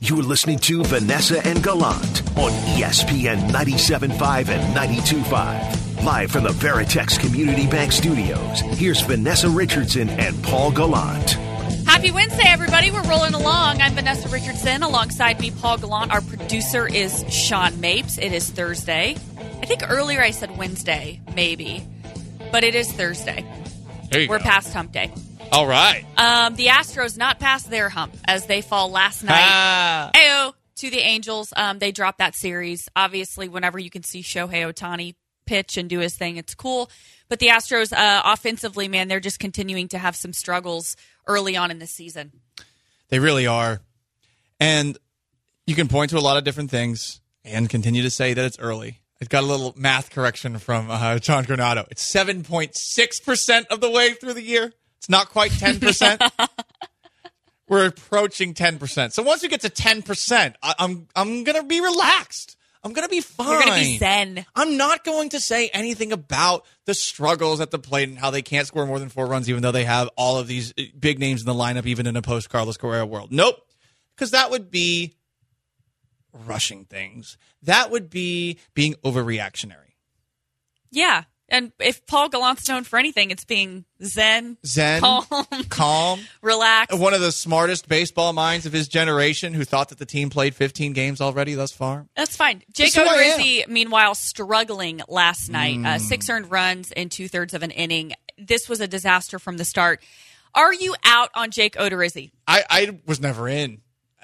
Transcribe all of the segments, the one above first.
You're listening to Vanessa and Gallant on ESPN 97.5 and 92.5. Live from the Veritex Community Bank Studios, here's Vanessa Richardson and Paul Gallant. Happy Wednesday, everybody. We're rolling along. I'm Vanessa Richardson. Alongside me, Paul Gallant. Our producer is Sean Mapes. It is Thursday. I think earlier I said Wednesday, maybe. But it is Thursday. We're past hump day. All right. The Astros not past their hump as they fall last night. To the Angels. They dropped that series. Obviously, whenever you can see Shohei Ohtani pitch and do his thing, it's cool. But the Astros, offensively, man, they're just continuing to have some struggles early on in the season. They really are. And you can point to a lot of different things and continue to say that it's early. I've got a little math correction from John Granado. It's 7.6% of the way through the year. It's not quite 10%. We're approaching 10%. So once we get to 10%, I'm going to be relaxed. I'm going to be fine. You're going to be zen. I'm not going to say anything about the struggles at the plate and how they can't score more than 4 runs, even though they have all of these big names in the lineup, even in a post-Carlos Correa world. Nope. Because that would be rushing things. That would be being overreactionary. Yeah. And if Paul Gallant's known for anything, it's being zen, calm, relaxed. One of the smartest baseball minds of his generation who thought that the team played 15 games already thus far. That's fine. Jake Odorizzi, meanwhile, struggling last night. 6 earned runs in 2/3 of an inning. This was a disaster from the start. Are you out on Jake Odorizzi? I was never in.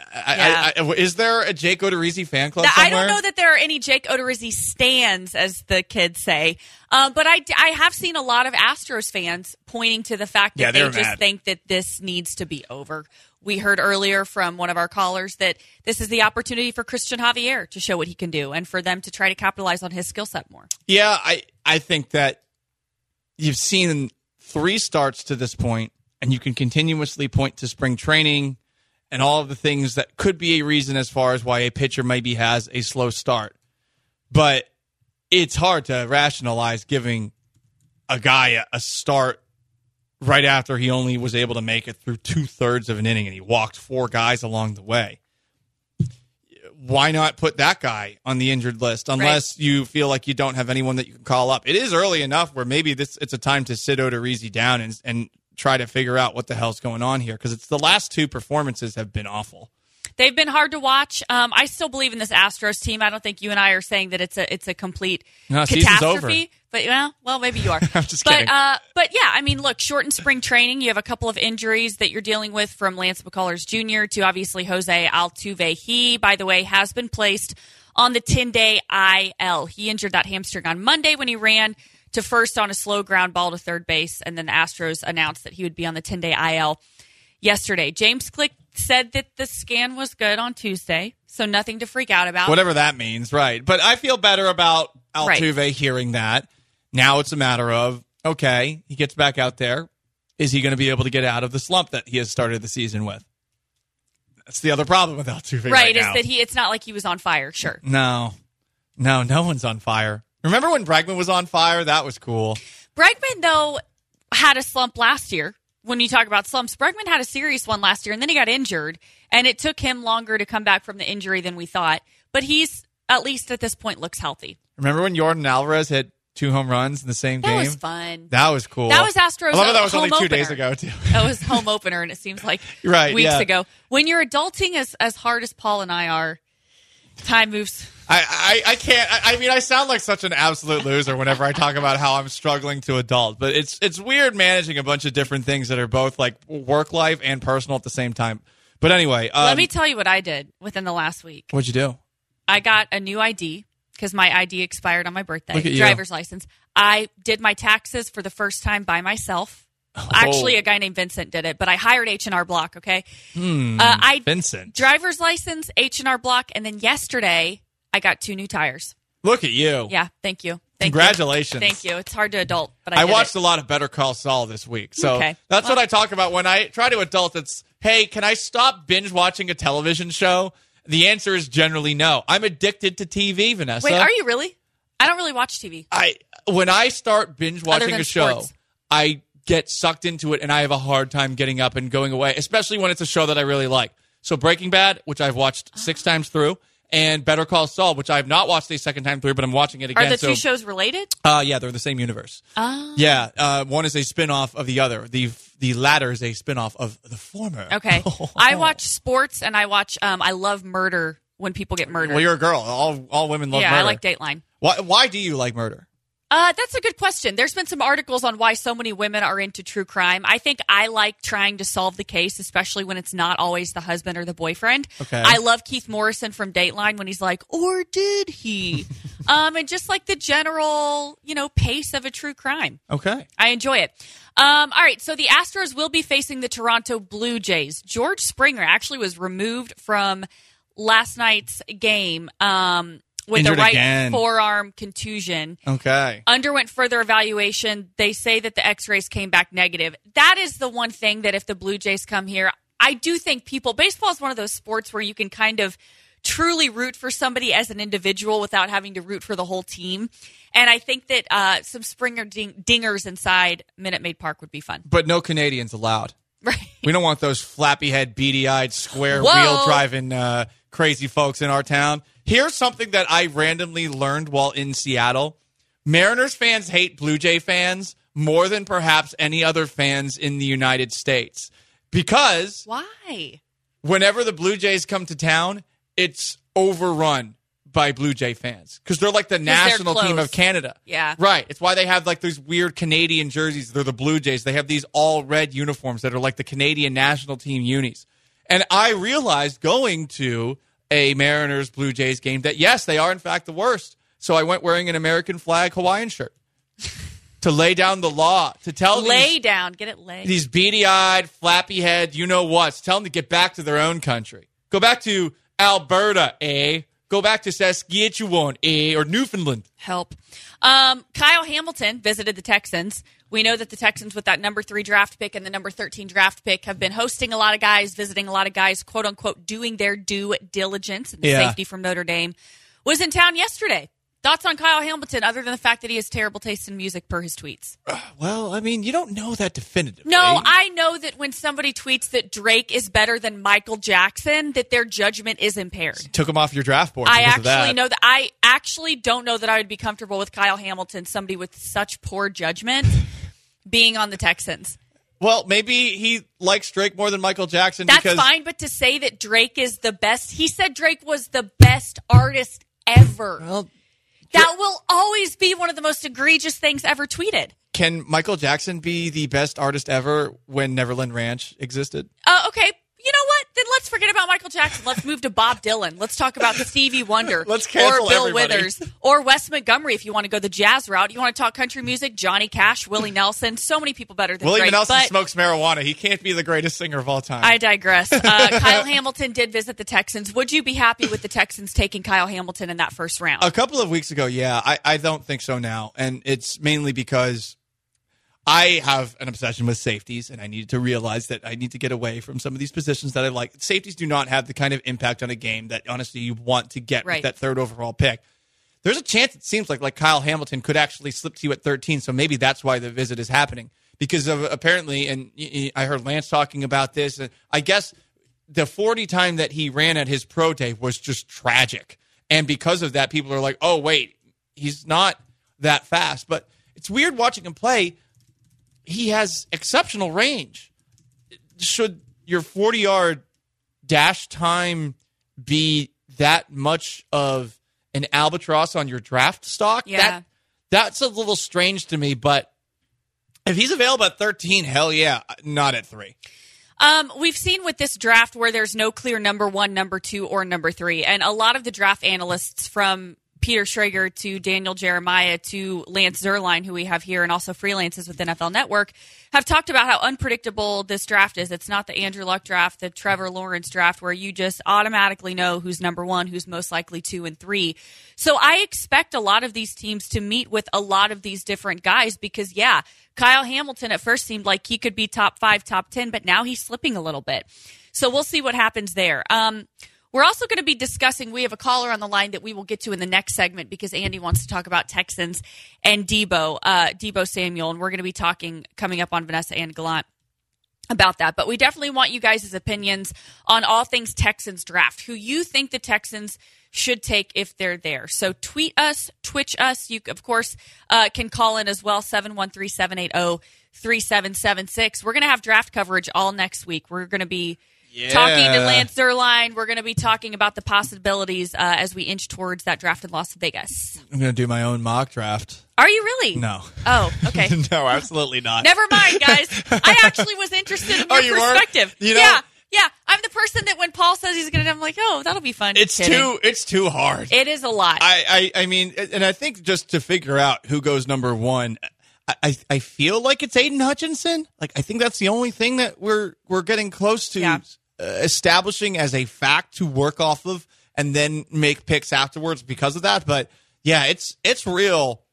Is there a Jake Odorizzi fan club somewhere? I don't know that there are any Jake Odorizzi stans, as the kids say. But I have seen a lot of Astros fans pointing to the fact that they just think that this needs to be over. We heard earlier from one of our callers that this is the opportunity for Christian Javier to show what he can do and for them to try to capitalize on his skill set more. Yeah, I think that you've seen 3 starts to this point, and you can continuously point to spring training and all of the things that could be a reason as far as why a pitcher maybe has a slow start. But it's hard to rationalize giving a guy a start right after he only was able to make it through 2/3 of an inning and he walked 4 guys along the way. Why not put that guy on the injured list unless you feel like you don't have anyone that you can call up? It is early enough where maybe it's a time to sit Odorizzi down and try to figure out what the hell's going on here, because it's the last 2 performances have been awful. They've been hard to watch. I still believe in this Astros team. I don't think you and I are saying that it's a complete catastrophe. But well, maybe you are. I'm just kidding. But yeah, I mean, look, shortened spring training. You have a couple of injuries that you're dealing with, from Lance McCullers Jr. to obviously Jose Altuve. He, by the way, has been placed on the 10-day IL. He injured that hamstring on Monday when he ran to first on a slow ground ball to third base, and then the Astros announced that he would be on the 10-day IL yesterday. James Click said that the scan was good on Tuesday, so nothing to freak out about. Whatever that means, right. But I feel better about Altuve hearing that. Now it's a matter of, okay, he gets back out there. Is he going to be able to get out of the slump that he has started the season with? That's the other problem with Altuve right now. Is that it's not like he was on fire, sure. No one's on fire. Remember when Bregman was on fire? That was cool. Bregman, though, had a slump last year. When you talk about slumps, Bregman had a serious one last year, and then he got injured, and it took him longer to come back from the injury than we thought. But he's, at least at this point, looks healthy. Remember when Yordan Alvarez hit 2 home runs in the same game? That was fun. That was cool. That was Astros' I love that was home only 2 opener. days ago, too. That was home opener, and it seems like weeks ago. When you're adulting as hard as Paul and I are, time moves. I can't. I mean, I sound like such an absolute loser whenever I talk about how I'm struggling to adult. But it's weird managing a bunch of different things that are both like work life and personal at the same time. But anyway. Let me tell you what I did within the last week. What'd you do? I got a new ID because my ID expired on my birthday. Look at you. Driver's license. I did my taxes for the first time by myself. Actually, a guy named Vincent did it, but I hired H&R Block, okay? Vincent. Driver's license, H&R Block, and then yesterday, I got 2 new tires. Look at you. Yeah, thank you. Congratulations. Thank you. It's hard to adult, but I watched a lot of Better Call Saul this week, so that's what I talk about when I try to adult. It's, hey, can I stop binge watching a television show? The answer is generally no. I'm addicted to TV, Vanessa. Wait, are you really? I don't really watch TV. When I start binge watching a show, sports. I get sucked into it, and I have a hard time getting up and going away, especially when it's a show that I really like. So Breaking Bad, which I've watched 6 times through, and Better Call Saul, which I have not watched a second time through, but I'm watching it again. Are the two shows related? Yeah, they're the same universe. Oh. Yeah, one is a spin-off of the other. The latter is a spin-off of the former. Okay. I watch sports, and I love murder when people get murdered. Well, you're a girl. All women love murder. Yeah, I like Dateline. Why do you like murder? That's a good question. There's been some articles on why so many women are into true crime. I think I like trying to solve the case, especially when it's not always the husband or the boyfriend. Okay. I love Keith Morrison from Dateline when he's like, or did he? And just like the general, pace of a true crime. Okay. I enjoy it. All right, so the Astros will be facing the Toronto Blue Jays. George Springer actually was removed from last night's game with Injured a right again. forearm contusion. Okay. Underwent further evaluation. They say that the x-rays came back negative. That is the one thing that if the Blue Jays come here, I do think baseball is one of those sports where you can kind of truly root for somebody as an individual without having to root for the whole team. And I think that some Springer dingers inside Minute Maid Park would be fun. But no Canadians allowed. Right. We don't want those flappy-head, beady-eyed, square Whoa. wheel driving crazy folks in our town. Here's something that I randomly learned while in Seattle. Mariners fans hate Blue Jay fans more than perhaps any other fans in the United States. Because Why? whenever the Blue Jays come to town, it's overrun by Blue Jay fans. Because they're like the national team close. of Canada. Yeah. Right. It's why they have like these weird Canadian jerseys. They're the Blue Jays. They have these all red uniforms that are like the Canadian national team unis. And I realized going to a Mariners Blue Jays game that, yes, they are in fact the worst. So I went wearing an American flag Hawaiian shirt to lay down the law, to tell Get it laid. these beady-eyed, flappy-head, you-know-whats, tell them to get back to their own country. Go back to Alberta, eh? Go back to Saskatchewan, eh? Or Newfoundland. Help. Kyle Hamilton visited the Texans. We know that the Texans, with that number 3 draft pick and the number 13 draft pick, have been hosting a lot of guys, visiting a lot of guys, quote unquote, doing their due diligence. And the safety from Notre Dame was in town yesterday. Thoughts on Kyle Hamilton, other than the fact that he has terrible taste in music per his tweets? Well, I mean, you don't know that definitively. No, I know that when somebody tweets that Drake is better than Michael Jackson, that their judgment is impaired. Took him off your draft board. I because of actually that. know that. I actually don't know that I would be comfortable with Kyle Hamilton, somebody with such poor judgment, being on the Texans. Well, maybe he likes Drake more than Michael Jackson. That's because fine, but to say that Drake is the best, he said Drake was the best artist ever. Well, that will always be one of the most egregious things ever tweeted. can Michael Jackson be the best artist ever when Neverland Ranch existed? Okay. You know what? Then let's forget about Michael Jackson. Let's move to Bob Dylan. Let's talk about Stevie Wonder. Let's cancel or Bill everybody. Withers. Or Wes Montgomery if you want to go the jazz route. You want to talk country music? Johnny Cash, Willie Nelson. So many people better than Willie Drake. Nelson but smokes marijuana. He can't be the greatest singer of all time. I digress. Kyle Hamilton did visit the Texans. Would you be happy with the Texans taking Kyle Hamilton in that first round? A couple of weeks ago, yeah. I don't think so now. And it's mainly because I have an obsession with safeties, and I need to realize that I need to get away from some of these positions that I like. Safeties do not have the kind of impact on a game that, honestly, you want to get with that third overall pick. There's a chance, it seems like Kyle Hamilton could actually slip to you at 13, so maybe that's why the visit is happening. Because of apparently, and I heard Lance talking about this, I guess the 40 time that he ran at his pro day was just tragic. And because of that, people are like, oh, wait, he's not that fast. But it's weird watching him play. He has exceptional range. Should your 40-yard dash time be that much of an albatross on your draft stock? Yeah. That's a little strange to me, but if he's available at 13, hell yeah, not at 3. We've seen with this draft where there's no clear number 1, number 2, or number 3. And a lot of the draft analysts, from Peter Schrager to Daniel Jeremiah to Lance Zierlein, who we have here, and also freelances with NFL Network, have talked about how unpredictable this draft is. It's not the Andrew Luck draft, the Trevor Lawrence draft, where you just automatically know who's number 1, who's most likely 2 and 3. So I expect a lot of these teams to meet with a lot of these different guys because, yeah, Kyle Hamilton at first seemed like he could be top 5, top 10, but now he's slipping a little bit. So we'll see what happens there. We're also going to be discussing, we have a caller on the line that we will get to in the next segment because Andy wants to talk about Texans and Deebo Samuel, and we're going to be talking coming up on Vanessa and Gallant. about that. But we definitely want you guys' opinions on all things Texans draft, who you think the Texans should take if they're there. So tweet us, Twitch us. You, of course, can call in as well, 713-780-3776. We're going to have draft coverage all next week. We're going to be talking to Lance Zierlein. We're going to be talking about the possibilities as we inch towards that draft in Las Vegas. I'm going to do my own mock draft. Are you really? No. Oh, okay. No, absolutely not. Never mind, guys. I actually was interested in your perspective. Yeah. I'm the person that when Paul says he's going to, I'm like, oh, that'll be fun. It's too hard. It is a lot. I mean, and I think just to figure out who goes number one, I feel like it's Aiden Hutchinson. Like, I think that's the only thing that we're getting close to establishing as a fact to work off of, and then make picks afterwards because of that. But yeah, it's real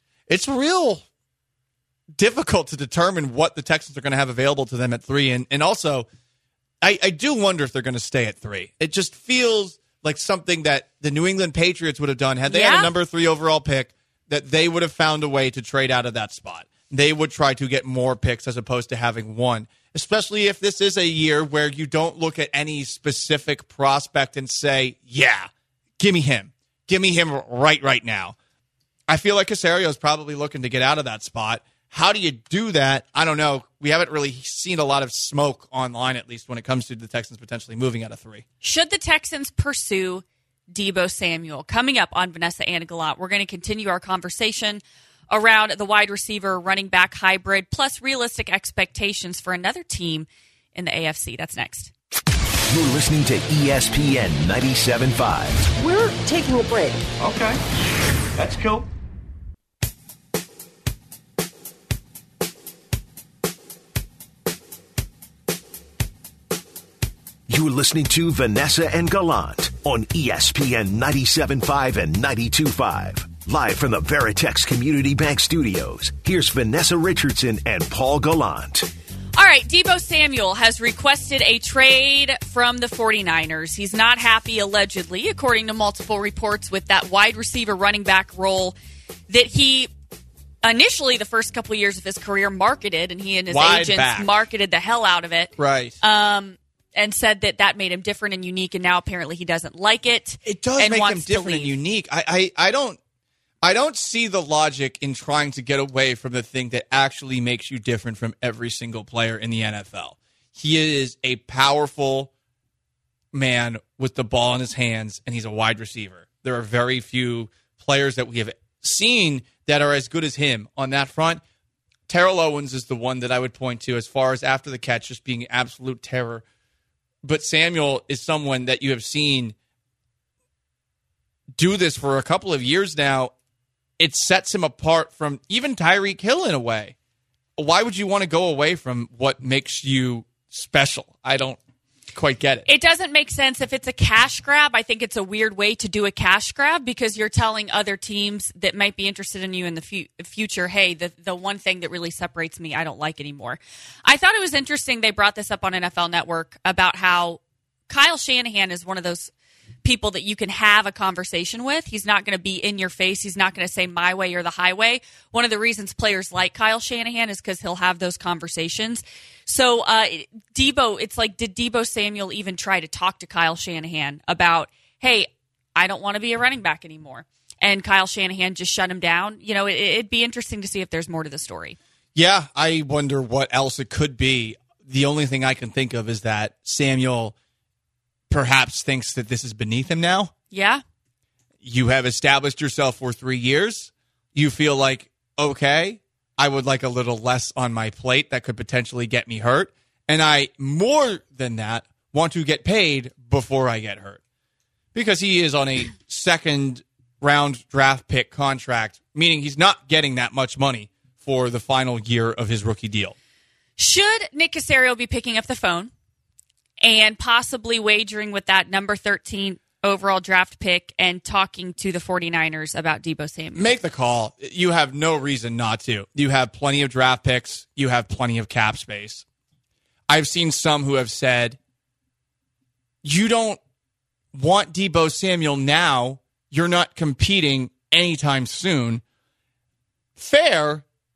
difficult to determine what the Texans are going to have available to them at 3, and also I do wonder if they're going to stay at 3. It just feels like something that the New England Patriots would have done had they had a number 3 overall pick, that they would have found a way to trade out of that spot. They would try to get more picks as opposed to having one, especially if this is a year where you don't look at any specific prospect and say, yeah, give me him. Give me him right now. I feel like Caserio is probably looking to get out of that spot. How do you do that? I don't know. We haven't really seen a lot of smoke online, at least when it comes to the Texans potentially moving out of 3. Should the Texans pursue Deebo Samuel? Coming up on Vanessa and Gallant, we're going to continue our conversation around the wide receiver, running back hybrid, plus realistic expectations for another team in the AFC. That's next. You're listening to ESPN 97.5. We're taking a break. Okay. That's cool. You're listening to Vanessa and Gallant on ESPN 97.5 and 92.5. Live from the Veritex Community Bank Studios, here's Vanessa Richardson and Paul Gallant. All right, Deebo Samuel has requested a trade from the 49ers. He's not happy, allegedly, according to multiple reports, with that wide receiver running back role that he initially, the first couple of years of his career, marketed, and he and his agents marketed the hell out of it. Right. And said that made him different and unique, and now apparently he doesn't like it. It does make him different and unique. I don't see the logic in trying to get away from the thing that actually makes you different from every single player in the NFL. He is a powerful man with the ball in his hands, and he's a wide receiver. There are very few players that we have seen that are as good as him on that front. Terrell Owens is the one that I would point to as far as after the catch just being absolute terror. But Samuel is someone that you have seen do this for a couple of years now. It sets him apart from even Tyreek Hill in a way. Why would you want to go away from what makes you special? I don't quite get it. It doesn't make sense. If it's a cash grab, I think it's a weird way to do a cash grab, because you're telling other teams that might be interested in you in the future, hey, the one thing that really separates me, I don't like anymore. I thought it was interesting they brought this up on NFL Network about how Kyle Shanahan is one of those people that you can have a conversation with. He's not going to be in your face. He's not going to say my way or the highway. One of the reasons players like Kyle Shanahan is because he'll have those conversations. So Deebo, it's like, did Deebo Samuel even try to talk to Kyle Shanahan about, hey, I don't want to be a running back anymore? And Kyle Shanahan just shut him down. You know, it'd be interesting to see if there's more to the story. Yeah, I wonder what else it could be. The only thing I can think of is that Samuel perhaps thinks that this is beneath him now. Yeah. You have established yourself for 3 years. You feel like, okay, I would like a little less on my plate that could potentially get me hurt. And I, more than that, want to get paid before I get hurt. Because he is on a second-round draft pick contract, meaning he's not getting that much money for the final year of his rookie deal. Should Nick Caserio be picking up the phone and possibly wagering with that number 13 overall draft pick and talking to the 49ers about Deebo Samuel? Make the call. You have no reason not to. You have plenty of draft picks. You have plenty of cap space. I've seen some who have said, you don't want Deebo Samuel now. You're not competing anytime soon. Fair,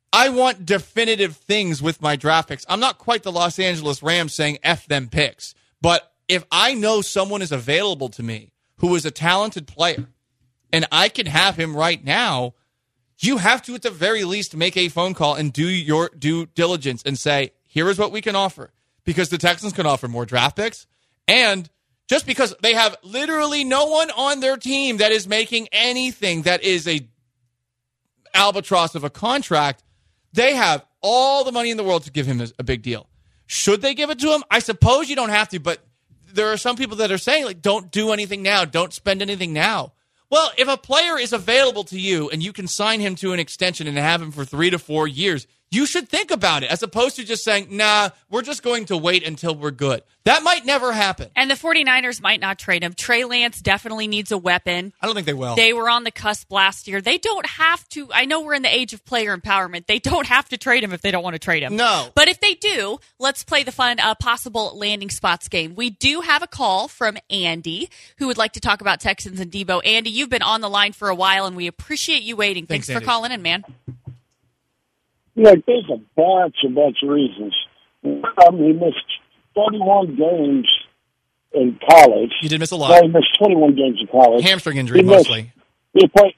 I want definitive things with my draft picks. I'm not quite the Los Angeles Rams saying F them picks. But if I know someone is available to me who is a talented player and I can have him right now, you have to at the very least make a phone call and do your due diligence and say, here is what we can offer. Because the Texans can offer more draft picks. And just because they have literally no one on their team that is making anything that is a albatross of a contract, they have all the money in the world to give him a big deal. Should they give it to him? I suppose you don't have to, but there are some people that are saying, like, don't do anything now. Don't spend anything now. Well, if a player is available to you and you can sign him to an extension and have him for 3 to 4 years, you should think about it as opposed to just saying, nah, we're just going to wait until we're good. That might never happen. And the 49ers might not trade him. Trey Lance definitely needs a weapon. I don't think they will. They were on the cusp last year. They don't have to. I know we're in the age of player empowerment. They don't have to trade him if they don't want to trade him. No. But if they do, let's play the fun possible landing spots game. We do have a call from Andy who would like to talk about Texans and Debo. Andy, you've been on the line for a while, and we appreciate you waiting. Thanks for Andy. calling in, man. Look, there's a bunch of reasons. He missed 31 games in college. You did miss a No, lot. he missed 21 games in college. Hamstring injury, mostly. He played,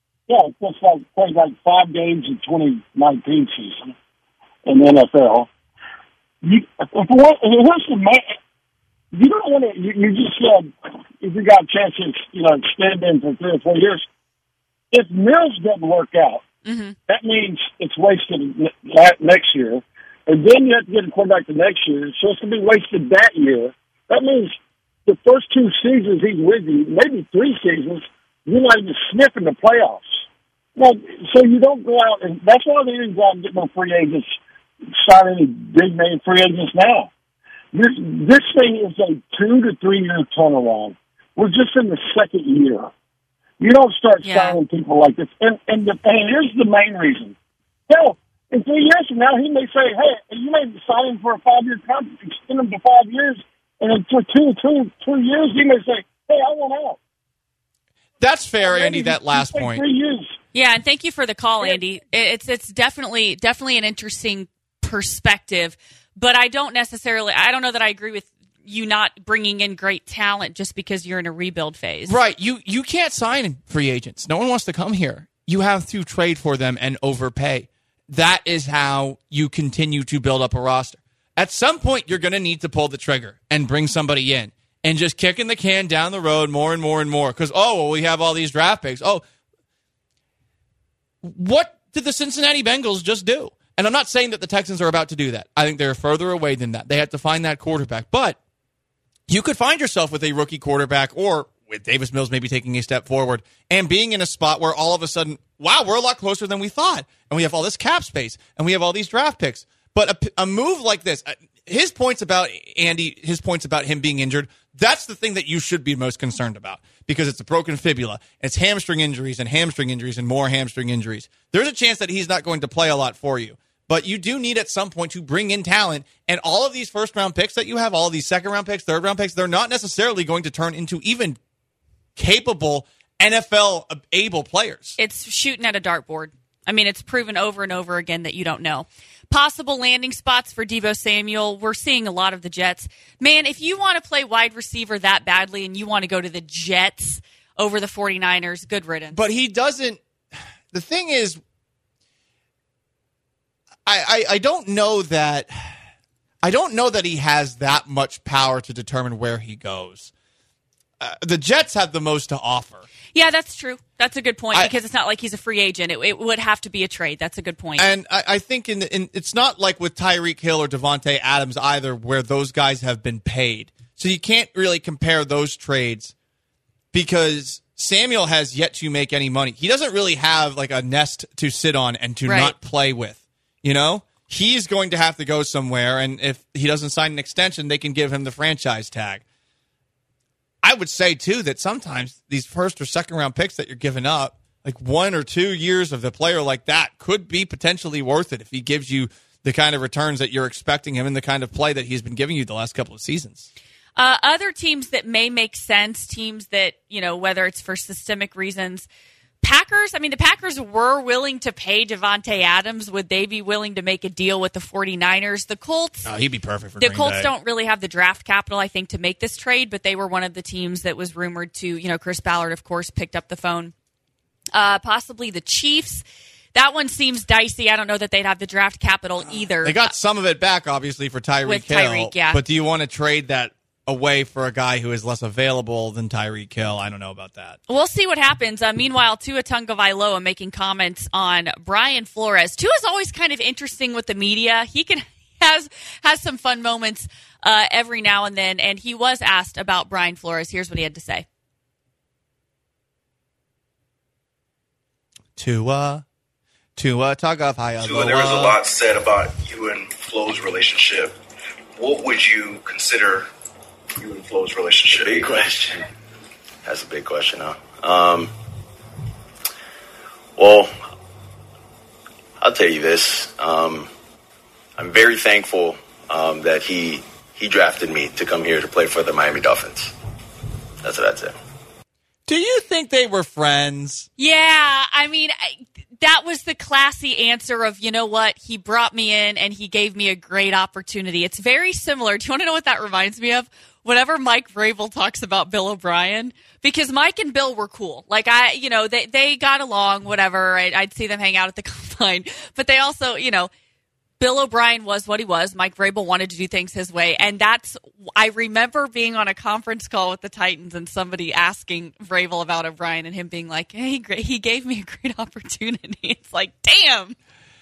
played like 5 games in 2019 season in the NFL. Here's the man. You don't want to. You just said if you got a chance to extend him for 3 or 4 years. If Mills doesn't work out, that means it's wasted next year. And then you have to get a quarterback the next year. So it's going to be wasted that year. That means the first 2 seasons he's with you, maybe 3 seasons, you're not even sniffing the playoffs. Well, so you don't go out, and that's why they didn't go out and get no free agents, sign any big-name free agents now. This thing is a 2 to 3 year turnaround. We're just in the second year. You don't start signing people like this. And here's the main reason. Hell, in 3 years from now, he may say, hey, you may sign him for a 5-year contract, extend him to 5 years, and then for 2 years, he may say, hey, I want out. That's fair, Andy, that last point. 3 years. Yeah, and thank you for the call, Andy. It's definitely an interesting perspective, but I don't know that I agree with you not bringing in great talent just because you're in a rebuild phase. Right. You can't sign free agents. No one wants to come here. You have to trade for them and overpay. That is how you continue to build up a roster. At some point, you're going to need to pull the trigger and bring somebody in and just kicking the can down the road more and more and more because, we have all these draft picks. Oh, what did the Cincinnati Bengals just do? And I'm not saying that the Texans are about to do that. I think they're further away than that. They have to find that quarterback. But you could find yourself with a rookie quarterback or with Davis Mills maybe taking a step forward and being in a spot where all of a sudden, wow, we're a lot closer than we thought. And we have all this cap space and we have all these draft picks. But a move like this, his points about him being injured, that's the thing that you should be most concerned about because it's a broken fibula. It's hamstring injuries and more hamstring injuries. There's a chance that he's not going to play a lot for you. But you do need at some point to bring in talent. And all of these first-round picks that you have, all of these second-round picks, third-round picks, they're not necessarily going to turn into even capable NFL-able players. It's shooting at a dartboard. I mean, it's proven over and over again that you don't know. Possible landing spots for Deebo Samuel. We're seeing a lot of the Jets. Man, if you want to play wide receiver that badly and you want to go to the Jets over the 49ers, good riddance. But he doesn't. The thing is, I don't know that he has that much power to determine where he goes. The Jets have the most to offer. Yeah, that's true. That's a good point because it's not like he's a free agent. It would have to be a trade. That's a good point. And I think it's not like with Tyreek Hill or Devontae Adams either where those guys have been paid. So you can't really compare those trades because Samuel has yet to make any money. He doesn't really have like a nest to sit on and to not play with. You know, he's going to have to go somewhere, and if he doesn't sign an extension, they can give him the franchise tag. I would say, too, that sometimes these first or second round picks that you're giving up, like 1 or 2 years of the player like that could be potentially worth it if he gives you the kind of returns that you're expecting him and the kind of play that he's been giving you the last couple of seasons. Other teams that may make sense, teams that, whether it's for systemic reasons, Packers, the Packers were willing to pay Devontae Adams. Would they be willing to make a deal with the 49ers? The Colts. Oh, he'd be perfect for The Green Colts Bay. don't really have the draft capital, I think, to make this trade, but they were one of the teams that was rumored to, Chris Ballard, of course, picked up the phone. Possibly the Chiefs. That one seems dicey. I don't know that they'd have the draft capital either. They got some of it back, obviously, for Tyreek With Hill. Tyreek, yeah. But do you want to trade that away for a guy who is less available than Tyreek Hill? I don't know about that. We'll see what happens. Meanwhile, Tua Tagovailoa making comments on Brian Flores. Tua's always kind of interesting with the media. He has some fun moments every now and then, and he was asked about Brian Flores. Here's what he had to say. Tua Tagovailoa. Tua, there was a lot said about you and Flo's relationship. What would you consider you and Flo's relationship? Big question. That's a big question, huh? Well, I'll tell you this. I'm very thankful that he drafted me to come here to play for the Miami Dolphins. That's what I'd say. Do you think they were friends? Yeah, that was the classy answer of, you know what, he brought me in and he gave me a great opportunity. It's very similar. Do you want to know what that reminds me of? Whenever Mike Vrabel talks about Bill O'Brien, because Mike and Bill were cool. Like, they got along, whatever. I'd see them hang out at the combine. But they also, Bill O'Brien was what he was. Mike Vrabel wanted to do things his way. And I remember being on a conference call with the Titans and somebody asking Vrabel about O'Brien and him being like, hey, he gave me a great opportunity. It's like, damn.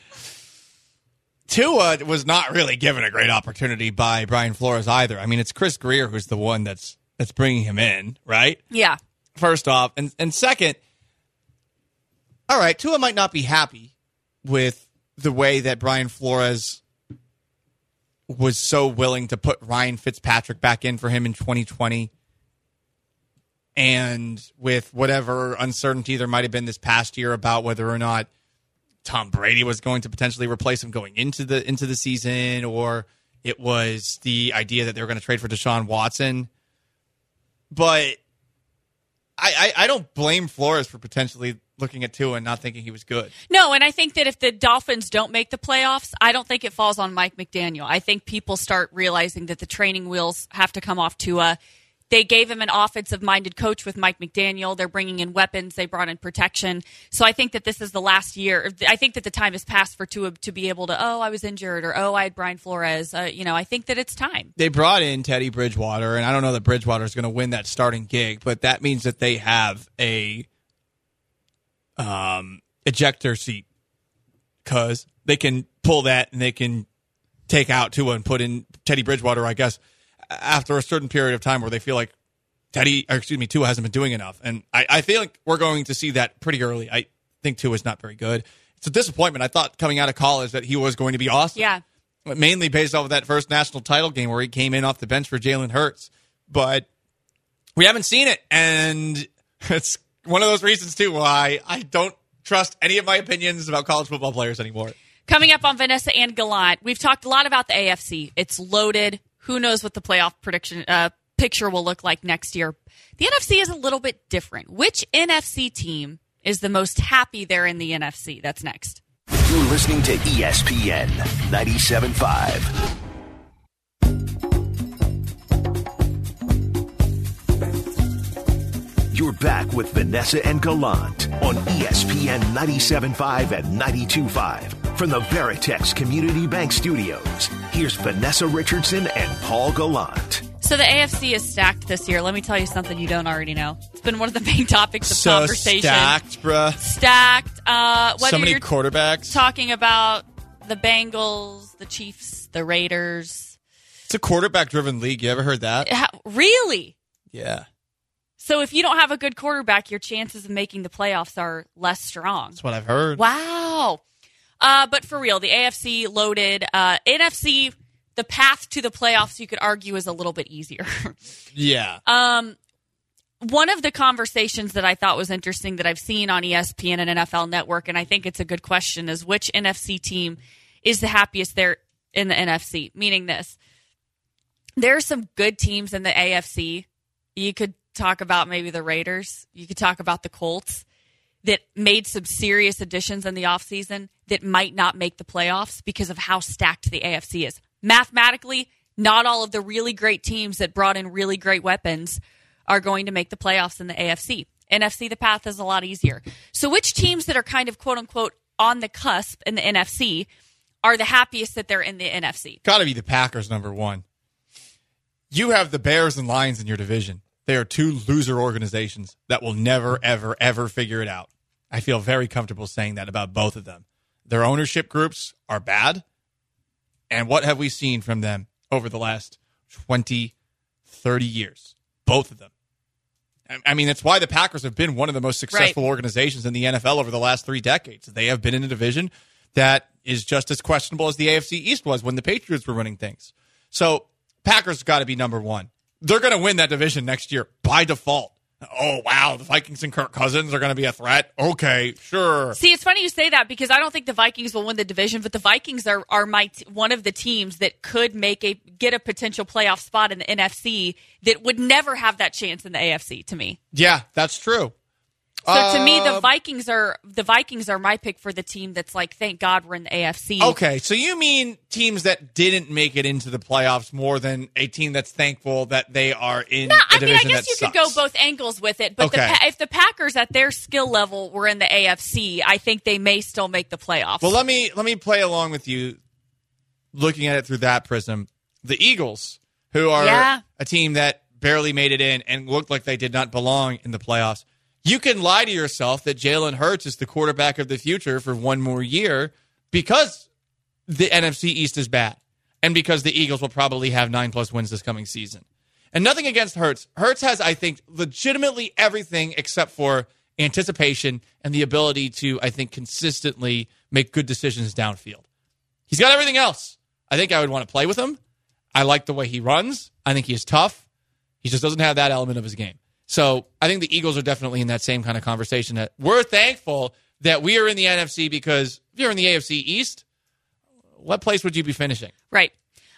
Tua was not really given a great opportunity by Brian Flores either. It's Chris Greer who's the one that's bringing him in, right? Yeah. First off. And second, all right, Tua might not be happy with the way that Brian Flores was so willing to put Ryan Fitzpatrick back in for him in 2020. And with whatever uncertainty there might have been this past year about whether or not Tom Brady was going to potentially replace him going into the season, or it was the idea that they were going to trade for Deshaun Watson. But I don't blame Flores for potentially looking at Tua and not thinking he was good. No, and I think that if the Dolphins don't make the playoffs, I don't think it falls on Mike McDaniel. I think people start realizing that the training wheels have to come off Tua. They gave him an offensive-minded coach with Mike McDaniel. They're bringing in weapons. They brought in protection. So I think that this is the last year. I think that the time has passed for Tua to be able to, I was injured, or, I had Brian Flores. I think that it's time. They brought in Teddy Bridgewater, and I don't know that Bridgewater is going to win that starting gig, but that means that they have a ejector seat, because they can pull that and they can take out Tua and put in Teddy Bridgewater, I guess, after a certain period of time where they feel like Tua hasn't been doing enough. And I feel like we're going to see that pretty early. I think Tua is not very good. It's a disappointment. I thought coming out of college that he was going to be awesome. Yeah. Mainly based off of that first national title game where he came in off the bench for Jalen Hurts. But we haven't seen it. And it's one of those reasons, too, why I don't trust any of my opinions about college football players anymore. Coming up on Vanessa and Gallant, we've talked a lot about the AFC. It's loaded. Who knows what the playoff prediction picture will look like next year. The NFC is a little bit different. Which NFC team is the most happy they're in the NFC? That's next. You're listening to ESPN 97.5. You're back with Vanessa and Gallant on ESPN 97.5 and 92.5 from the Veritex Community Bank Studios. Here's Vanessa Richardson and Paul Gallant. So the AFC is stacked this year. Let me tell you something you don't already know. It's been one of the main topics of conversation. Stacked, bruh. Stacked. Whether So many you're quarterbacks. talking about the Bengals, the Chiefs, the Raiders. It's a quarterback-driven league. You ever heard that? Really? Yeah. So if you don't have a good quarterback, your chances of making the playoffs are less strong. That's what I've heard. Wow. But for real, the AFC loaded. NFC, the path to the playoffs, you could argue, is a little bit easier. Yeah. One of the conversations that I thought was interesting that I've seen on ESPN and NFL Network, and I think it's a good question, is which NFC team is the happiest there in the NFC? Meaning this. There are some good teams in the AFC. You could talk about maybe the Raiders. You could talk about the Colts. that made some serious additions in the offseason that might not make the playoffs because of how stacked the AFC is. Mathematically, not all of the really great teams that brought in really great weapons are going to make the playoffs in the AFC. NFC, the path is a lot easier. So which teams that are kind of quote-unquote on the cusp in the NFC are the happiest that they're in the NFC? Got to be the Packers, number one. You have the Bears and Lions in your division. They are two loser organizations that will never, ever, ever figure it out. I feel very comfortable saying that about both of them. Their ownership groups are bad. And what have we seen from them over the last 20, 30 years? Both of them. I mean, that's why the Packers have been one of the most successful organizations in the NFL over the last 3 decades. They have been in a division that is just as questionable as the AFC East was when the Patriots were running things. So Packers got to be number one. They're going to win that division next year by default. Oh, wow, the Vikings and Kirk Cousins are going to be a threat? Okay, sure. See, it's funny you say that because I don't think the Vikings will win the division, but the Vikings are one of the teams that could get a potential playoff spot in the NFC that would never have that chance in the AFC, to me. Yeah, that's true. So to me, the Vikings are my pick for the team that's like, thank God we're in the AFC. Okay, so you mean teams that didn't make it into the playoffs more than a team that's thankful that they are in a division that sucks? I guess you could go both angles with it, but if the Packers at their skill level were in the AFC, I think they may still make the playoffs. Well, let me play along with you, looking at it through that prism. The Eagles, who are a team that barely made it in and looked like they did not belong in the playoffs. You can lie to yourself that Jalen Hurts is the quarterback of the future for one more year because the NFC East is bad and because the Eagles will probably have 9+ wins this coming season. And nothing against Hurts. Hurts has, I think, legitimately everything except for anticipation and the ability to, I think, consistently make good decisions downfield. He's got everything else. I think I would want to play with him. I like the way he runs. I think he is tough. He just doesn't have that element of his game. So I think the Eagles are definitely in that same kind of conversation that we're thankful that we are in the NFC because if you're in the AFC East, what place would you be finishing? Right.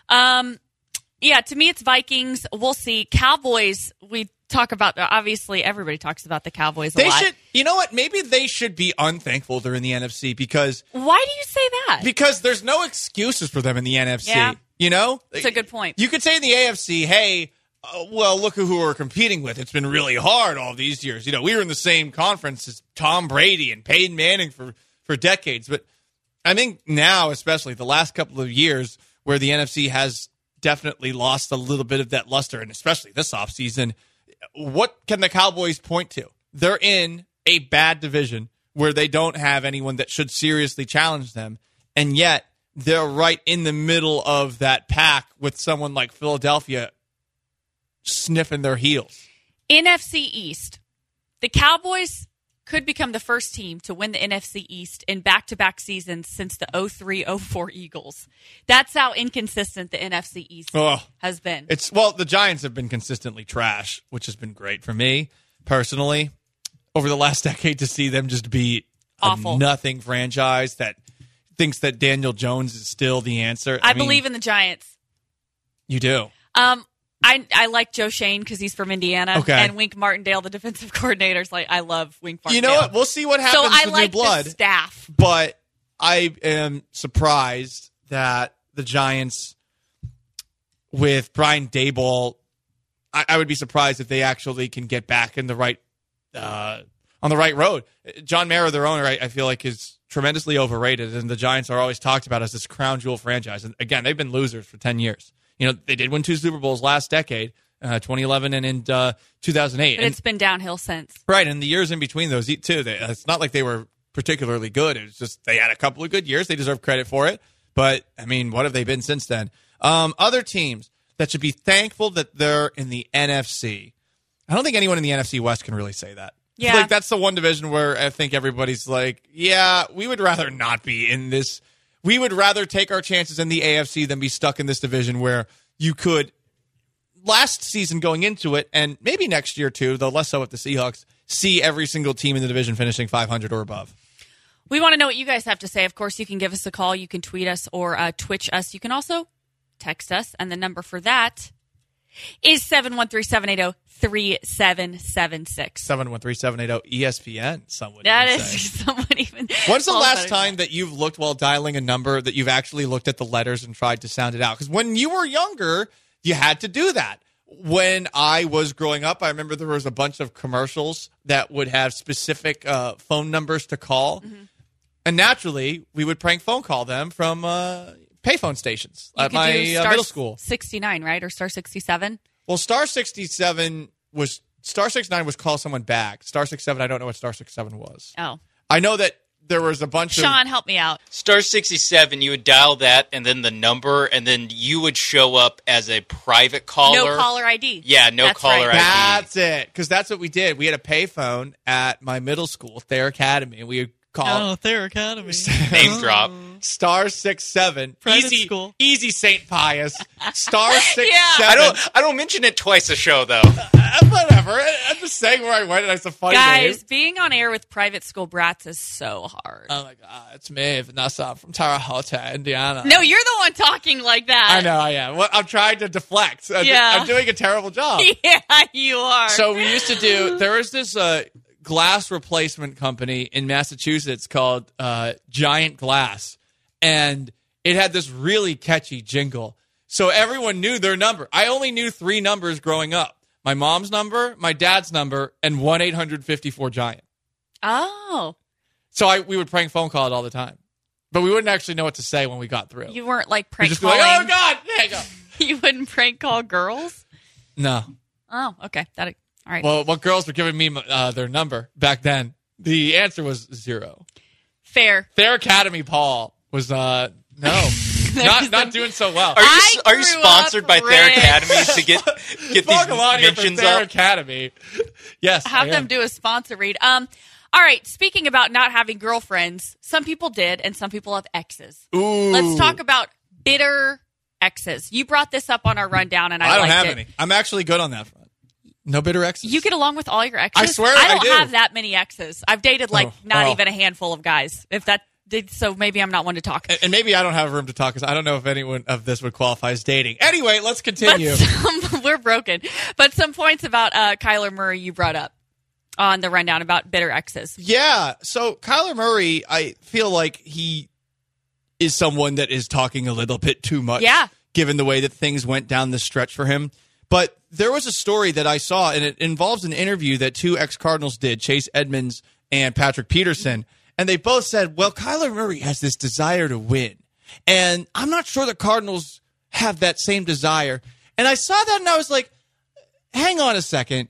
Yeah, to me it's Vikings. We'll see. Cowboys, we talk about, obviously everybody talks about the Cowboys a lot. You know what? Maybe they should be unthankful they're in the NFC because... Why do you say that? Because there's no excuses for them in the NFC. Yeah. You know? It's a good point. You could say in the AFC, hey... well, look at who we're competing with. It's been really hard all these years. You know, we were in the same conference as Tom Brady and Peyton Manning for decades. But I think now, especially the last couple of years, where the NFC has definitely lost a little bit of that luster, and especially this offseason, what can the Cowboys point to? They're in a bad division where they don't have anyone that should seriously challenge them, and yet they're right in the middle of that pack with someone like Philadelphia sniffing their heels. NFC East. The Cowboys could become the first team to win the NFC East in back-to-back seasons since the 03-04 Eagles. That's how inconsistent the NFC East has been. The Giants have been consistently trash, which has been great for me personally over the last decade to see them just be awful. A nothing franchise that thinks that Daniel Jones is still the answer. I believe in the Giants. You do? I like Joe Shane because he's from Indiana. Okay. And Wink Martindale, the defensive coordinator's like, I love Wink Martindale. You know what? We'll see what happens with new blood. The staff. But I am surprised that the Giants, with Brian Daboll, I would be surprised if they actually can get back in the right on the right road. John Mara, their owner, I feel like is tremendously overrated, and the Giants are always talked about as this crown jewel franchise. And again, they've been losers for 10 years. You know, they did win 2 Super Bowls last decade, 2011 and in 2008. But it's been downhill since. Right, and the years in between those, too. It's not like they were particularly good. It was just they had a couple of good years. They deserve credit for it. But, I mean, what have they been since then? Other teams that should be thankful that they're in the NFC. I don't think anyone in the NFC West can really say that. Yeah. Like, that's the one division where I think everybody's like, yeah, we would rather not be in this. We would rather take our chances in the AFC than be stuck in this division where you could, last season going into it, and maybe next year too, though less so with the Seahawks, see every single team in the division finishing 500 or above. We want to know what you guys have to say. Of course, you can give us a call. You can tweet us or Twitch us. You can also text us, and the number for that is 713-780-3776. 713-780-ESPN, someone That even is say. someone even. When's the Paul's last better time that you've looked while dialing a number that you've actually looked at the letters and tried to sound it out? Because when you were younger, you had to do that. When I was growing up, I remember there was a bunch of commercials that would have specific phone numbers to call. Mm-hmm. And naturally, we would prank phone call them from payphone stations You at could my do star middle school. 69, right? Or star 67? Well, star 69 was call someone back. Star 67, I don't know what star 67 was. Oh. I know that there was a bunch of... Sean, help me out. Star 67, you would dial that and then the number, and then you would show up as a private caller. No caller ID. Yeah, no That's caller right. ID. That's it. Because that's what we did. We had a payphone at my middle school, Thayer Academy, and we would call... Thayer Academy. Name drop. Star 67. Private school. Easy, St. Pius. Star 67. I don't mention it twice a show, though. Whatever. I'm just saying where I went, and it's a funny Guys, name. being on air with private school brats is so hard. Oh, my God. It's me, Vanessa. I'm from Terre Haute, Indiana. No, you're the one talking like that. I know I am. Well, I'm trying to deflect. Yeah. I'm doing a terrible job. Yeah, you are. So we used to do, there was this glass replacement company in Massachusetts called Giant Glass, and it had this really catchy jingle. So everyone knew their number. I only knew 3 numbers growing up. My mom's number, my dad's number, and 1-800-54-GIANT. Oh. So we would prank phone call it all the time. But we wouldn't actually know what to say when we got through. You weren't like We'd prank just be calling. like, oh, God, there you go. You wouldn't prank call girls? No. Oh, okay. All right. Well, what girls were giving me their number back then? The answer was 0. Fair. Thayer Academy Paul was no, not doing so well. Are you sponsored by Thayer Academy to get these mentions Thayer up? Academy? Yes, Have I them am. do a sponsor read. All right. Speaking about not having girlfriends, some people did, and some people have exes. Ooh. Let's talk about bitter exes. You brought this up on our rundown, and I don't liked have it. any. I'm actually good on that front. No bitter exes. You get along with all your exes? I swear I I don't do. have that many exes. I've dated not well. even a handful of guys. So maybe I'm not one to talk. And maybe I don't have room to talk because I don't know if anyone of this would qualify as dating. Anyway, let's continue. We're broken. But some points about Kyler Murray you brought up on the rundown about bitter exes. Yeah. So Kyler Murray, I feel like he is someone that is talking a little bit too much. Yeah. Given the way that things went down the stretch for him. But there was a story that I saw, and it involves an interview that 2 ex-Cardinals did, Chase Edmonds and Patrick Peterson. And they both said, well, Kyler Murray has this desire to win. And I'm not sure the Cardinals have that same desire. And I saw that and I was like, hang on a second.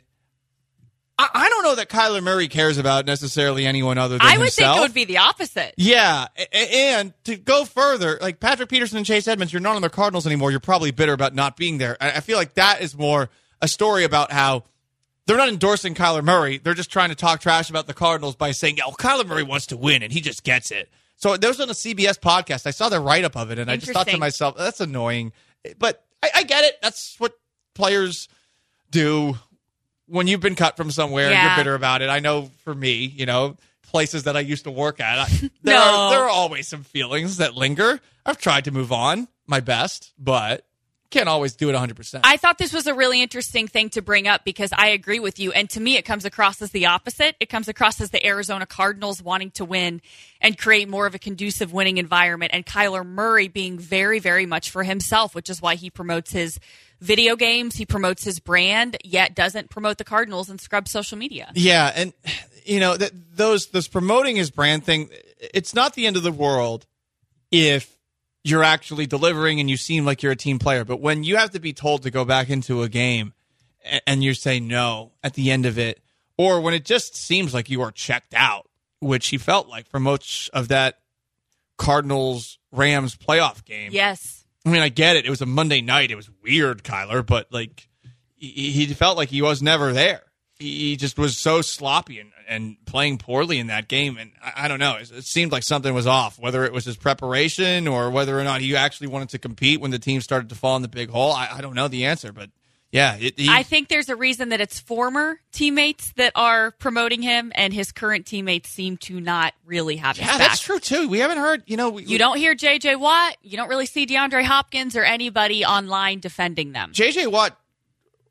I don't know that Kyler Murray cares about necessarily anyone other than himself. I would think it would be the opposite. Yeah, and to go further, like Patrick Peterson and Chase Edmonds, you're not on the Cardinals anymore. You're probably bitter about not being there. I feel like that is more a story about how they're not endorsing Kyler Murray. They're just trying to talk trash about the Cardinals by saying, "Oh, Kyler Murray wants to win, and he just gets it." So there was on a CBS podcast. I saw their write-up of it, and I just thought to myself, that's annoying. But I get it. That's what players do. When you've been cut from somewhere and you're bitter about it, I know for me, places that I used to work at, there are always some feelings that linger. I've tried to move on my best, but can't always do it 100%. I thought this was a really interesting thing to bring up because I agree with you. And to me, it comes across as the opposite. It comes across as the Arizona Cardinals wanting to win and create more of a conducive winning environment. And Kyler Murray being very, very much for himself, which is why he promotes his video games. He promotes his brand, yet doesn't promote the Cardinals and scrubs social media. Yeah. And, those promoting his brand thing, it's not the end of the world if you're actually delivering and you seem like you're a team player. But when you have to be told to go back into a game and you say no at the end of it, or when it just seems like you are checked out, which he felt like for most of that Cardinals-Rams playoff game. Yes. I mean, I get it. It was a Monday night. It was weird, Kyler, but he felt like he was never there. He just was so sloppy and playing poorly in that game. And I don't know. It seemed like something was off, whether it was his preparation or whether or not he actually wanted to compete when the team started to fall in the big hole. I don't know the answer, but yeah. I think there's a reason that it's former teammates that are promoting him, and his current teammates seem to not really have his back. Yeah, that's true, too. We haven't heard, you don't hear J.J. Watt. You don't really see DeAndre Hopkins or anybody online defending them. J.J. Watt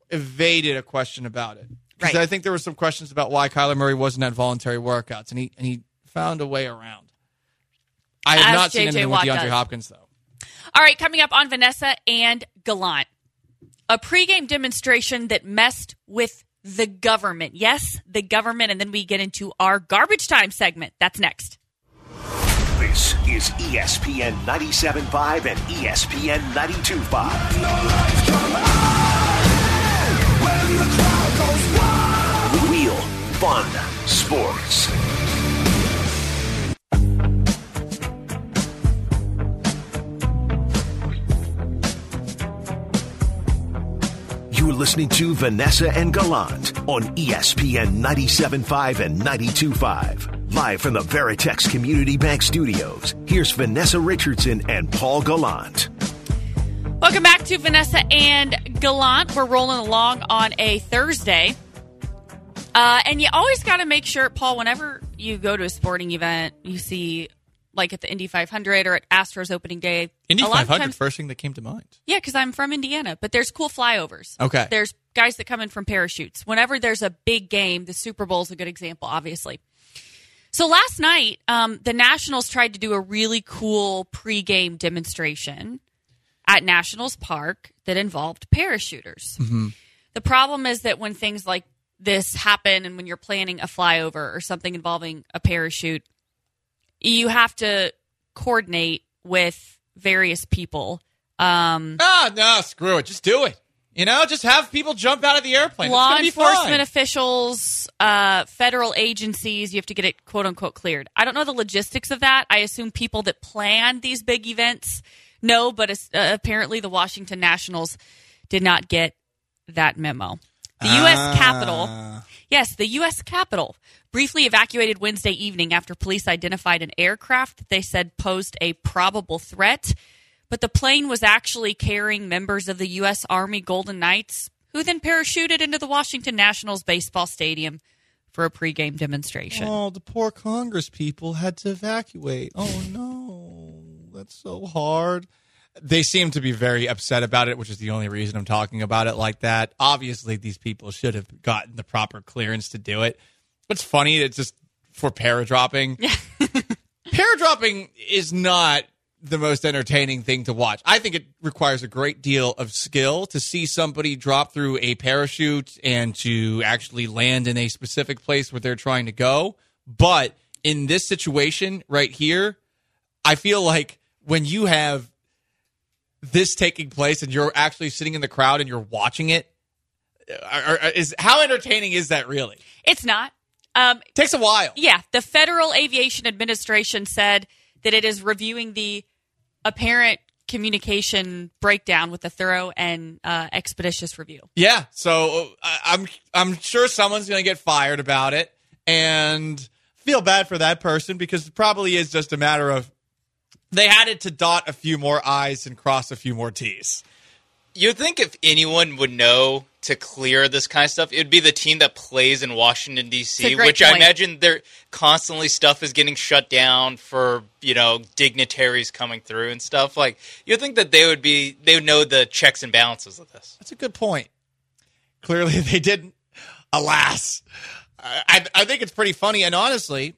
evaded a question about it. Because Right. I think there were some questions about why Kyler Murray wasn't at voluntary workouts, and he found a way around. I have As not seen J.J. anything with Watt DeAndre does. Hopkins, though. All right, coming up on Vanessa and Gallant. A pregame demonstration that messed with the government. Yes, the government, and then we get into our garbage time segment. That's next. This is ESPN 97.5 and ESPN 92.5. Real fun sports. You're listening to Vanessa and Gallant on ESPN 97.5 and 92.5. Live from the Veritex Community Bank Studios, here's Vanessa Richardson and Paul Gallant. Welcome back to Vanessa and Gallant. We're rolling along on a Thursday. And you always got to make sure, Paul, whenever you go to a sporting event, you see, like at the Indy 500 or at Astros opening day. Indy a lot of 500, times- first thing that came to mind. Yeah, because I'm from Indiana, but there's cool flyovers. Okay. There's guys that come in from parachutes. Whenever there's a big game, the Super Bowl is a good example, obviously. So last night, the Nationals tried to do a really cool pregame demonstration at Nationals Park that involved parachuters. Mm-hmm. The problem is that when things like this happen and when you're planning a flyover or something involving a parachute, you have to coordinate with various people. No, screw it. Just do it. You know, just have people jump out of the airplane. Law It's gonna be enforcement fine. officials, federal agencies, you have to get it quote unquote cleared. I don't know the logistics of that. I assume people that plan these big events know, but apparently the Washington Nationals did not get that memo. The U.S. Capitol, yes, the U.S. Capitol briefly evacuated Wednesday evening after police identified an aircraft that they said posed a probable threat. But the plane was actually carrying members of the U.S. Army Golden Knights, who then parachuted into the Washington Nationals baseball stadium for a pregame demonstration. Oh, the poor Congress people had to evacuate. Oh, no. That's so hard. They seem to be very upset about it, which is the only reason I'm talking about it like that. Obviously, these people should have gotten the proper clearance to do it. What's funny, it's just for paradropping. Paradropping is not the most entertaining thing to watch. I think it requires a great deal of skill to see somebody drop through a parachute and to actually land in a specific place where they're trying to go. But in this situation right here, I feel like when you have this taking place and you're actually sitting in the crowd and you're watching it, how entertaining is that really? It's not. Takes a while. Yeah, the Federal Aviation Administration said that it is reviewing the apparent communication breakdown with a thorough and expeditious review. Yeah, so I'm sure someone's going to get fired about it, and feel bad for that person because it probably is just a matter of they had it to dot a few more I's and cross a few more T's. You'd think if anyone would know to clear this kind of stuff, it would be the team that plays in Washington, D.C., which I imagine they're constantly stuff is getting shut down for, dignitaries coming through and stuff. Like, you'd think that they would know the checks and balances of this. That's a good point. Clearly they didn't. Alas. I think it's pretty funny. And honestly,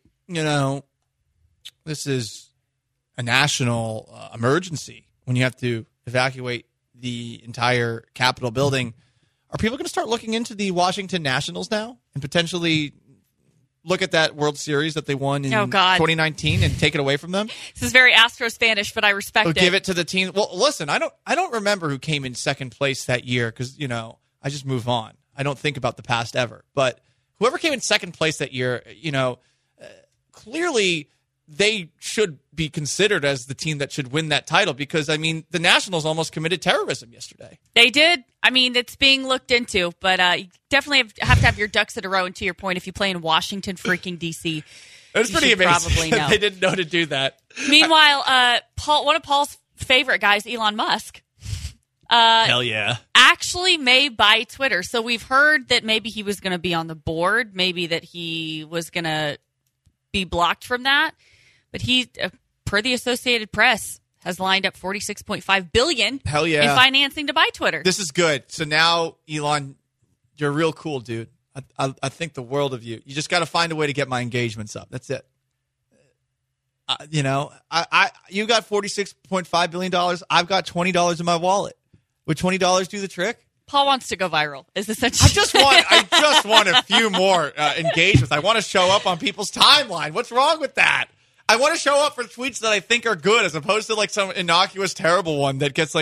this is a national emergency when you have to evacuate the entire Capitol building. Are people going to start looking into the Washington Nationals now and potentially look at that World Series that they won in 2019 and take it away from them? This is very Astro-Spanish, but I respect it. Give it to the team. Well, listen, I don't remember who came in second place that year because, I just move on. I don't think about the past ever. But whoever came in second place that year, clearly they should be considered as the team that should win that title because, the Nationals almost committed terrorism yesterday. They did. It's being looked into, but you definitely have to have your ducks in a row. And to your point, if you play in Washington freaking D.C., it's pretty amazing probably know. They didn't know to do that. Meanwhile, one of Paul's favorite guys, Elon Musk, hell yeah, actually may buy Twitter. So we've heard that maybe he was going to be on the board, maybe that he was going to be blocked from that. But he, per the Associated Press, has lined up $46.5 billion in financing to buy Twitter. This is good. So now Elon You're a real cool dude. I think the world of you. You just got to find a way to get my engagements up. That's it. You got $46.5 billion. I've got $20 in my wallet. Would $20 do the trick? Paul wants to go viral. Is essentially. I just want a few more engagements. I want to show up on people's timeline. What's wrong with that? I want to show up for tweets that I think are good, as opposed to like some innocuous, terrible one that gets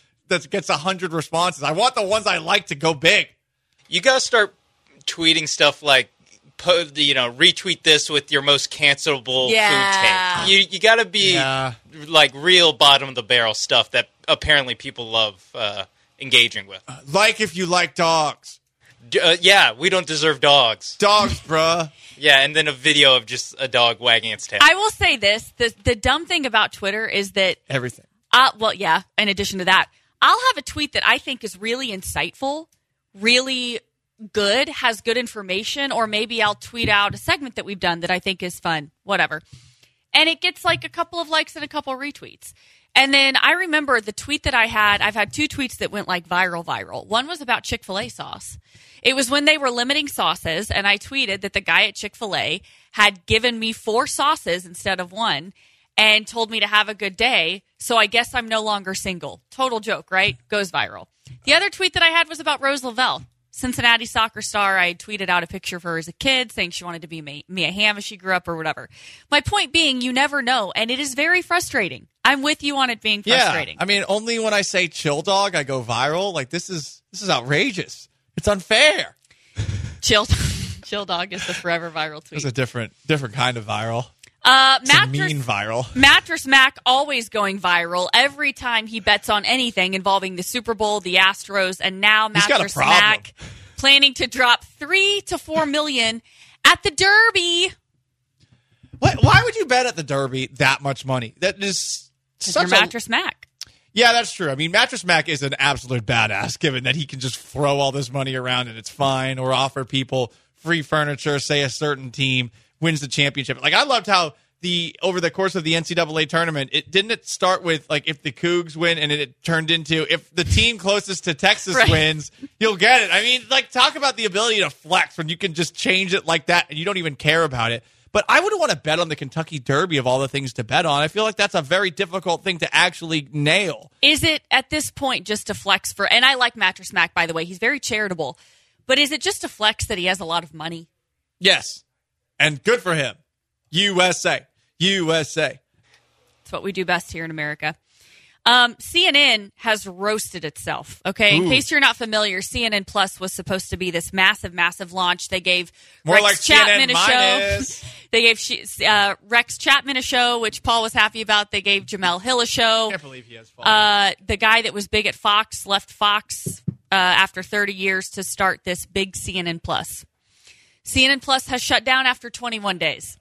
100 responses. I want the ones I like to go big. You got to start tweeting stuff like, retweet this with your most cancelable food take. You got to be like real bottom of the barrel stuff that apparently people love engaging with. Like if you like dogs. We don't deserve dogs. Dogs, bruh. Yeah, and then a video of just a dog wagging its tail. I will say this. The dumb thing about Twitter is that... Everything. In addition to that, I'll have a tweet that I think is really insightful, really good, has good information, or maybe I'll tweet out a segment that we've done that I think is fun, whatever. And it gets like a couple of likes and a couple of retweets. And then I remember the tweet that I've had 2 tweets that went like viral. One was about Chick-fil-A sauce. It was when they were limiting sauces, and I tweeted that the guy at Chick-fil-A had given me 4 sauces instead of 1 and told me to have a good day, so I guess I'm no longer single. Total joke, right? Goes viral. The other tweet that I had was about Rose Lavelle, Cincinnati soccer star. I tweeted out a picture of her as a kid saying she wanted to be Mia Hamm as she grew up or whatever. My point being, you never know, and it is very frustrating. I'm with you on it being frustrating. Yeah, I mean, only when I say chill dog, I go viral. Like, this is outrageous. It's unfair. Chill dog is the forever viral tweet. It's a different kind of viral. Mean viral. Mattress Mac always going viral every time he bets on anything involving the Super Bowl, the Astros, and now Mattress Mac planning to drop $3 to $4 million at the Derby. Why would you bet at the Derby that much money? That is such Mattress Mac. Yeah, that's true. I mean, Mattress Mac is an absolute badass, given that he can just throw all this money around and it's fine, or offer people free furniture, say a certain team wins the championship. Like, I loved how over the course of the NCAA tournament, it didn't start with like if the Cougs win, and it turned into if the team closest to Texas wins, you'll get it. I mean, like, talk about the ability to flex when you can just change it like that and you don't even care about it. But I wouldn't want to bet on the Kentucky Derby of all the things to bet on. I feel like that's a very difficult thing to actually nail. Is it at this point just a flex for? And I like Mattress Mac, by the way. He's very charitable. But is it just a flex that he has a lot of money? Yes. And good for him. USA. It's what we do best here in America. CNN has roasted itself, okay? In case you're not familiar, CNN Plus was supposed to be this massive, massive launch. They gave Rex Chapman a show. They gave Rex Chapman a show, which Paul was happy about. They gave Jamel Hill a show. I can't believe he has followers. The guy that was big at Fox left Fox after 30 years to start this big CNN Plus. CNN Plus has shut down after 21 days.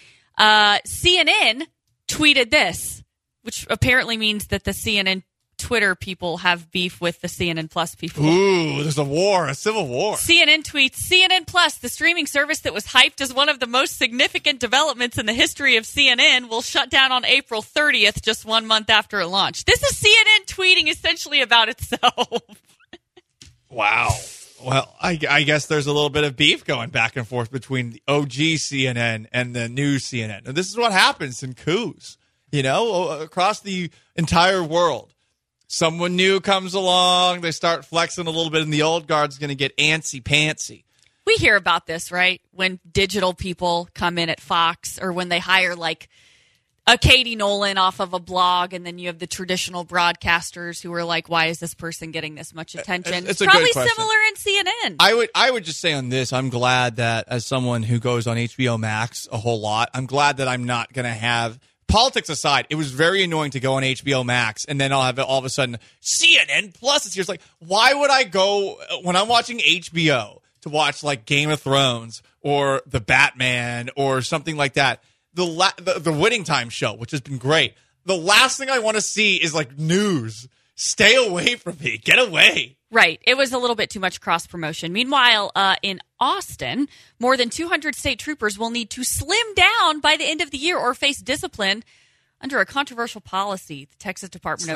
CNN tweeted this, which apparently means that the CNN Twitter people have beef with the CNN Plus people. Ooh, there's a civil war. CNN tweets, CNN Plus, the streaming service that was hyped as one of the most significant developments in the history of CNN, will shut down on April 30th, just 1 month after it launched. This is CNN tweeting essentially about itself. Wow. Well, I guess there's a little bit of beef going back and forth between the OG CNN and the new CNN. And this is what happens in coups, across the entire world. Someone new comes along, they start flexing a little bit, and the old guard's going to get antsy-pantsy. We hear about this, right? When digital people come in at Fox, or when they hire, like, a Katie Nolan off of a blog, and then you have the traditional broadcasters who are like, why is this person getting this much attention? It's probably similar in CNN. I would just say on this, I'm glad that as someone who goes on HBO Max a whole lot, I'm glad that I'm not going to have, politics aside, it was very annoying to go on HBO Max, and then I'll have all of a sudden CNN Plus. It's just like, why would I go when I'm watching HBO to watch like Game of Thrones or The Batman or something like that? The Winning Time show, which has been great. The last thing I want to see is like news. Stay away from me. Get away. Right. It was a little bit too much cross-promotion. Meanwhile, in Austin, more than 200 state troopers will need to slim down by the end of the year or face discipline under a controversial policy. The Texas Department of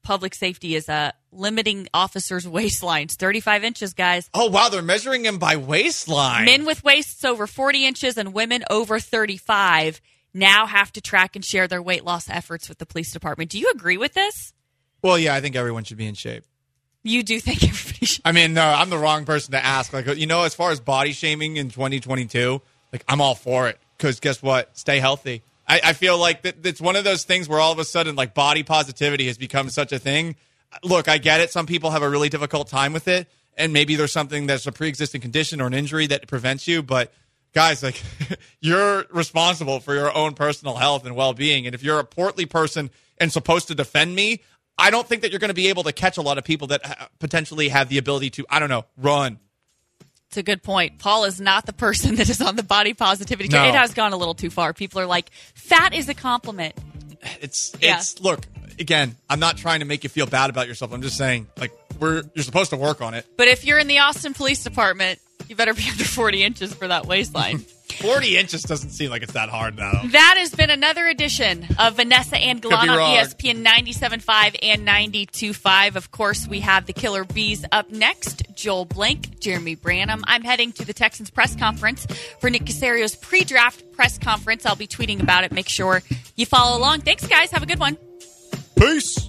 public safety is limiting officers' waistlines. 35 inches, guys. Oh, wow. They're measuring them by waistline. Men with waists over 40 inches and women over 35 now have to track and share their weight loss efforts with the police department. Do you agree with this? Well, yeah, I think everyone should be in shape. You do think everybody should? I mean, no, I'm the wrong person to ask. Like, as far as body shaming in 2022, like, I'm all for it. Because guess what? Stay healthy. I feel like it's one of those things where all of a sudden, like, body positivity has become such a thing. Look, I get it. Some people have a really difficult time with it, and maybe there's something that's a pre-existing condition or an injury that prevents you. But, guys, like, you're responsible for your own personal health and well-being. And if you're a portly person and supposed to defend me, I don't think that you're going to be able to catch a lot of people that potentially have the ability to, I don't know, run. It's a good point. Paul is not the person that is on the body positivity. No. It has gone a little too far. People are like, fat is a compliment. It's look, again, I'm not trying to make you feel bad about yourself. I'm just saying, like, you're supposed to work on it. But if you're in the Austin Police Department, you better be under 40 inches for that waistline. 40 inches doesn't seem like it's that hard, though. That has been another edition of Vanessa and Galan on ESPN 97.5 and 92.5. Of course, we have the Killer Bees up next. Joel Blank, Jeremy Branham. I'm heading to the Texans press conference for Nick Casario's pre-draft press conference. I'll be tweeting about it. Make sure you follow along. Thanks, guys. Have a good one. Peace.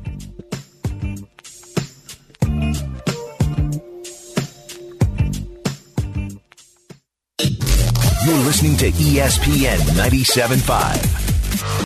You're listening to ESPN 97.5.